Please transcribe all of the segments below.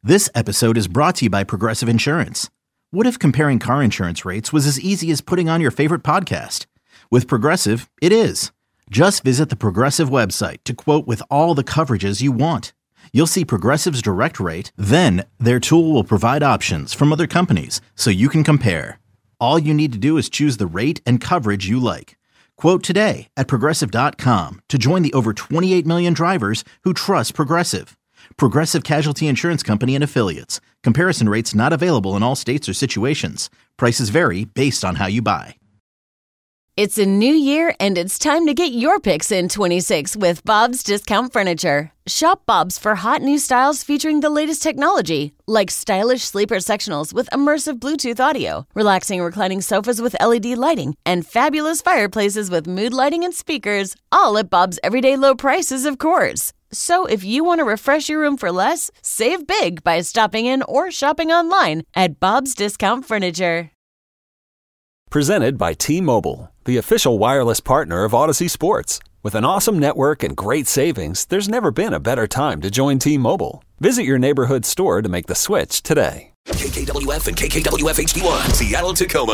This episode is brought to you by Progressive Insurance. What if comparing car insurance rates was as easy as putting on your favorite podcast? With Progressive, it is. Just visit the Progressive website to quote with all the coverages you want. You'll see Progressive's direct rate, then their tool will provide options from other companies so you can compare. All you need to do is choose the rate and coverage you like. Quote today at Progressive.com to join the over 28 million drivers who trust Progressive. Progressive Casualty Insurance Company and Affiliates. Comparison rates not available in all states or situations. Prices vary based on how you buy. It's a new year, and it's time to get your picks in 26 with Bob's Discount Furniture. Shop Bob's for hot new styles featuring the latest technology, like stylish sleeper sectionals with immersive Bluetooth audio, relaxing reclining sofas with LED lighting, and fabulous fireplaces with mood lighting and speakers, all at Bob's everyday low prices, of course. So if you want to refresh your room for less, save big by stopping in or shopping online at Bob's Discount Furniture. Presented by T-Mobile, the official wireless partner of Odyssey Sports. With an awesome network and great savings, there's never been a better time to join T-Mobile. Visit your neighborhood store to make the switch today. KKWF and KKWF HD1, Seattle, Tacoma.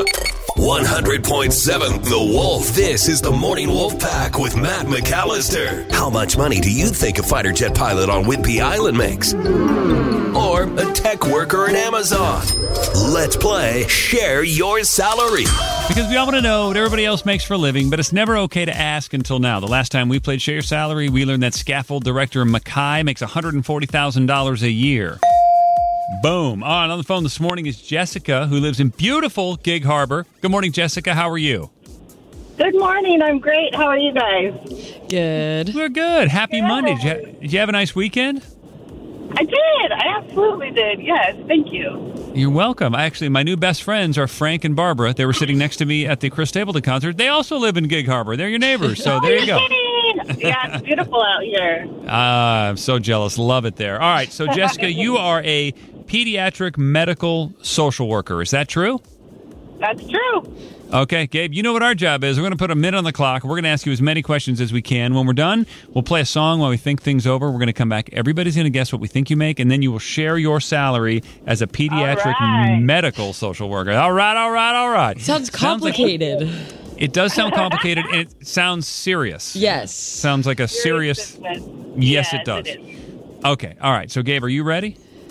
100.7 The Wolf. This is the Morning Wolf Pack with Matt McAllister. How much money do you think a fighter jet pilot on Whidbey Island makes? Or a tech worker in Amazon? Let's play Share Your Salary. Because we all want to know what everybody else makes for a living, but it's never okay to ask until now. The last time we played Share Your Salary, we learned that scaffold director Mackay makes $140,000 a year. Boom. On the phone this morning is Jessica, who lives in beautiful Gig Harbor. Good morning, Jessica. How are you? Good morning. I'm great. How are you guys? Good. We're good. Happy Monday. Did you have a nice weekend? I did. I absolutely did. Yes. Thank you. You're welcome. Actually, my new best friends are Frank and Barbara. They were sitting next to me at the Chris Stapleton concert. They also live in Gig Harbor. They're your neighbors. So there you go. Yeah, it's beautiful out here. I'm so jealous. Love it there. All right. So, Jessica, you are a pediatric medical social worker. Is that true? That's true. Okay, Gabe, you know what our job is. We're going to put a minute on the clock. We're going to ask you as many questions as we can. When we're done, we'll play a song while we think things over. We're going to come back. Everybody's going to guess what we think you make, and then you will share your salary as a pediatric medical social worker. All right. Sounds complicated. It does sound complicated, and it sounds serious. Yes. Sounds like a serious... Yes, it does. It is. Okay, all right. So, Gabe, are you ready?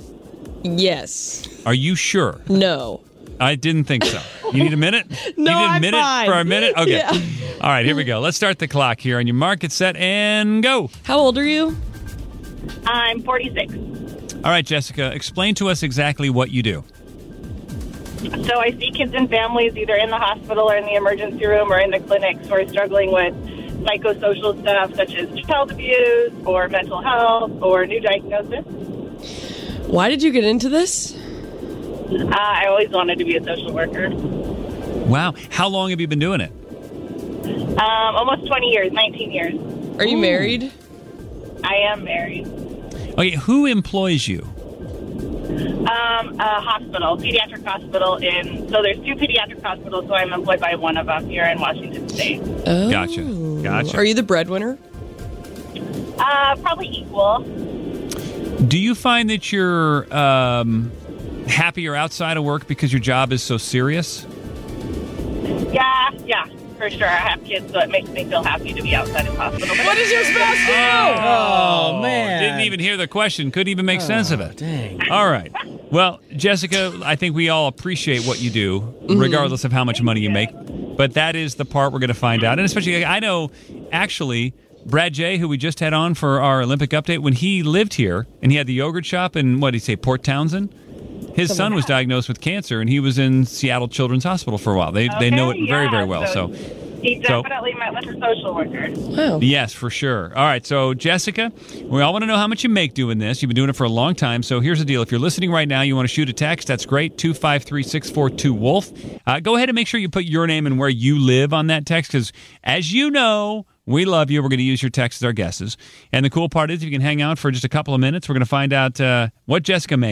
Yes. Are you sure? No. I didn't think so. You need a minute? No, you need a I'm minute fine. for a minute? Okay. Yeah. All right, here we go. Let's start the clock here. On your mark, get set, and go. How old are you? I'm 46. All right, Jessica, explain to us exactly what you do. So I see kids and families either in the hospital or in the emergency room or in the clinics who are struggling with psychosocial stuff such as child abuse or mental health or new diagnosis. Why did you get into this? I always wanted to be a social worker. Wow. How long have you been doing it? Almost 20 years, 19 years. Are you married? I am married. Okay, who employs you? A hospital, pediatric hospital so there's two pediatric hospitals, so I'm employed by one of them here in Washington State. Oh. Gotcha. Are you the breadwinner? Probably equal. Do you find that you're happier outside of work because your job is so serious? Yeah, for sure. I have kids, so it makes me feel happy to be outside of the hospital. What does your spouse do? Oh, man. Didn't even hear the question. Couldn't even make sense of it. Dang. All right. Well, Jessica, I think we all appreciate what you do, regardless of how much money you make. But that is the part we're going to find out. And especially, I know, actually, Brad J., who we just had on for our Olympic update, when he lived here and he had the yogurt shop in, what did he say, Port Townsend? His son was diagnosed with cancer, and he was in Seattle Children's Hospital for a while. They know it very, very well. So he definitely met with a social worker. Wow. Yes, for sure. All right, so Jessica, we all want to know how much you make doing this. You've been doing it for a long time. So here's the deal. If you're listening right now, you want to shoot a text, that's great, 253-642-WOLF. Go ahead and make sure you put your name and where you live on that text, because as you know, we love you. We're going to use your text as our guesses. And the cool part is if you can hang out for just a couple of minutes, we're going to find out what Jessica makes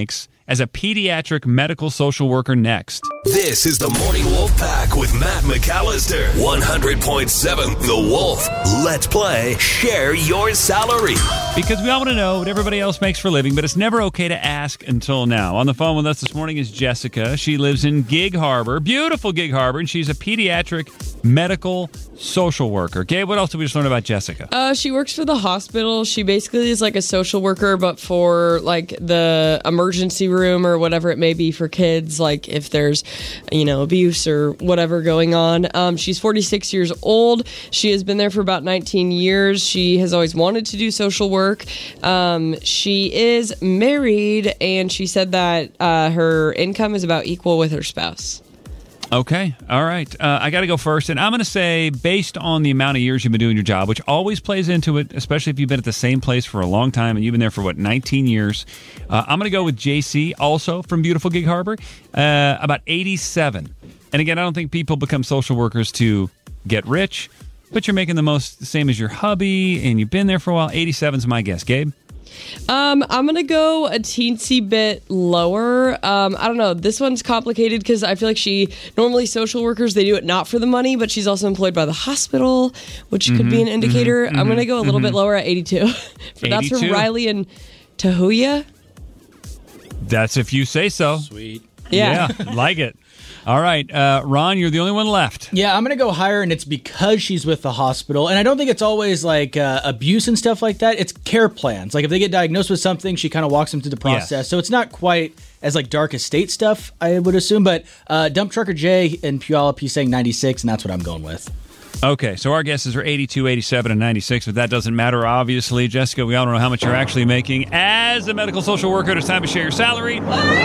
as a pediatric medical social worker next. This is the Morning Wolf Pack with Matt McAllister. 100.7 The Wolf. Let's play Share Your Salary. Because we all want to know what everybody else makes for a living, but it's never okay to ask until now. On the phone with us this morning is Jessica. She lives in Gig Harbor, beautiful Gig Harbor, and she's a pediatric medical social worker. Gabe, what else did we just learn about Jessica? She works for the hospital. She basically is like a social worker, but for like the emergency room or whatever it may be for kids, like if there's, abuse or whatever going on. She's 46 years old. She has been there for about 19 years. She has always wanted to do social work. She is married, and she said that her income is about equal with her spouse. Okay. All right. I got to go first. And I'm going to say, based on the amount of years you've been doing your job, which always plays into it, especially if you've been at the same place for a long time and you've been there for, 19 years. I'm going to go with JC, also from beautiful Gig Harbor, about 87. And again, I don't think people become social workers to get rich, but you're making the same as your hubby, and you've been there for a while. 87 is my guess. Gabe? I'm going to go a teensy bit lower. I don't know. This one's complicated because I feel like normally social workers, they do it not for the money, but she's also employed by the hospital, which could be an indicator. I'm going to go a little bit lower at 82. That's from Riley and Tahuya. That's if you say so. Sweet. Yeah. Like it. All right, Ron, you're the only one left. Yeah, I'm going to go higher, and it's because she's with the hospital. And I don't think it's always like abuse and stuff like that. It's care plans. Like if they get diagnosed with something, she kind of walks them through the process. Yes. So it's not quite as like dark estate stuff, I would assume. But Dump Trucker Jay in Puyallup, he's saying 96, and that's what I'm going with. Okay, so our guesses are 82, 87, and 96, but that doesn't matter, obviously. Jessica, we all know how much you're actually making as a medical social worker. It's time to share your salary.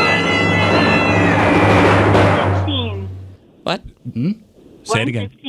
What? Say it again.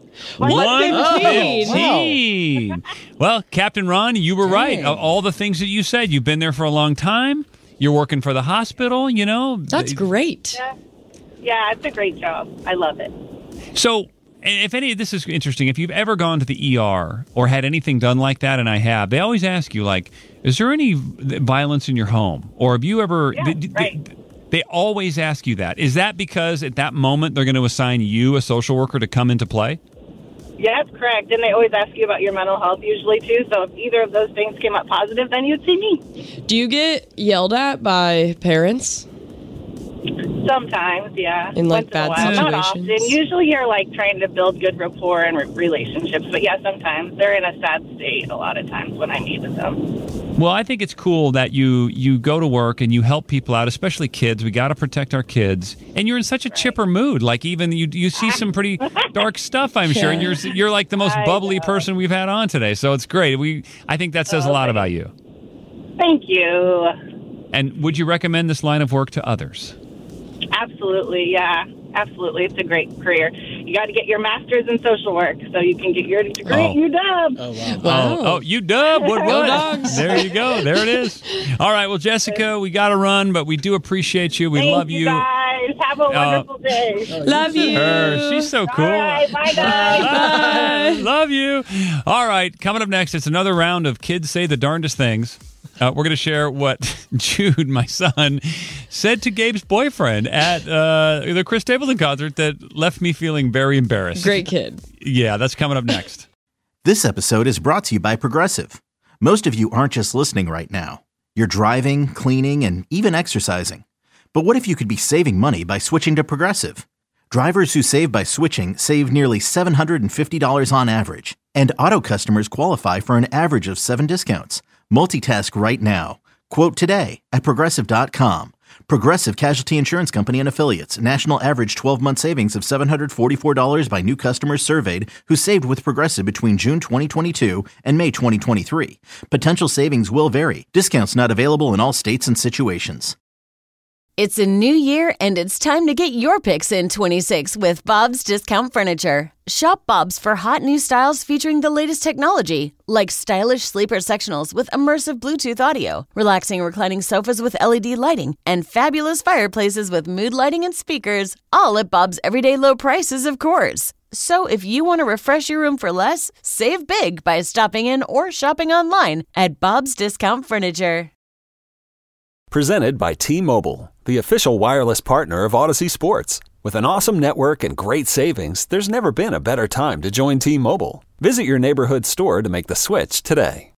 115. Well, Captain Ron, you were right. All the things that you said. You've been there for a long time. You're working for the hospital, That's great. Yeah, it's a great job. I love it. So, if this is interesting, if you've ever gone to the ER or had anything done like that, and I have, they always ask you, like, is there any violence in your home? Or have you ever... They always ask you that. Is that because at that moment they're going to assign you a social worker to come into play? Yeah, that's correct. And they always ask you about your mental health usually, too. So if either of those things came up positive, then you'd see me. Do you get yelled at by parents? Sometimes, yeah. In like bad situations? Not often. Usually you're like trying to build good rapport and relationships. But yeah, sometimes. They're in a sad state a lot of times when I meet with them. Well, I think it's cool that you go to work and you help people out, especially kids. We got to protect our kids. And you're in such a chipper mood. Like even you see some pretty dark stuff, I'm sure. And you're like the most bubbly person we've had on today. So it's great. I think that says a lot about you. Thank you. And would you recommend this line of work to others? Absolutely, yeah. Absolutely. It's a great career. You got to get your master's in social work so you can get your degree at UW. Oh, wow. Wow. UW. What dogs. There you go. There it is. All right. Well, Jessica, we got to run, but we do appreciate you. We love you. Guys. Have a wonderful day. Love you. She's so cool. All right. Bye, guys. Bye. Love you. All right. Coming up next, it's another round of Kids Say the Darndest Things. We're going to share what Jude, my son, said to Gabe's boyfriend at the Chris Stapleton concert that left me feeling very embarrassed. Great kid. Yeah, that's coming up next. This episode is brought to you by Progressive. Most of you aren't just listening right now. You're driving, cleaning, and even exercising. But what if you could be saving money by switching to Progressive? Drivers who save by switching save nearly $750 on average. And auto customers qualify for an average of 7 discounts. Multitask right now. Quote today at Progressive.com. Progressive Casualty Insurance Company and Affiliates. National average 12-month savings of $744 by new customers surveyed who saved with Progressive between June 2022 and May 2023. Potential savings will vary. Discounts not available in all states and situations. It's a new year, and it's time to get your picks in 26 with Bob's Discount Furniture. Shop Bob's for hot new styles featuring the latest technology, like stylish sleeper sectionals with immersive Bluetooth audio, relaxing reclining sofas with LED lighting, and fabulous fireplaces with mood lighting and speakers, all at Bob's everyday low prices, of course. So if you want to refresh your room for less, save big by stopping in or shopping online at Bob's Discount Furniture. Presented by T-Mobile, the official wireless partner of Odyssey Sports. With an awesome network and great savings, there's never been a better time to join T-Mobile. Visit your neighborhood store to make the switch today.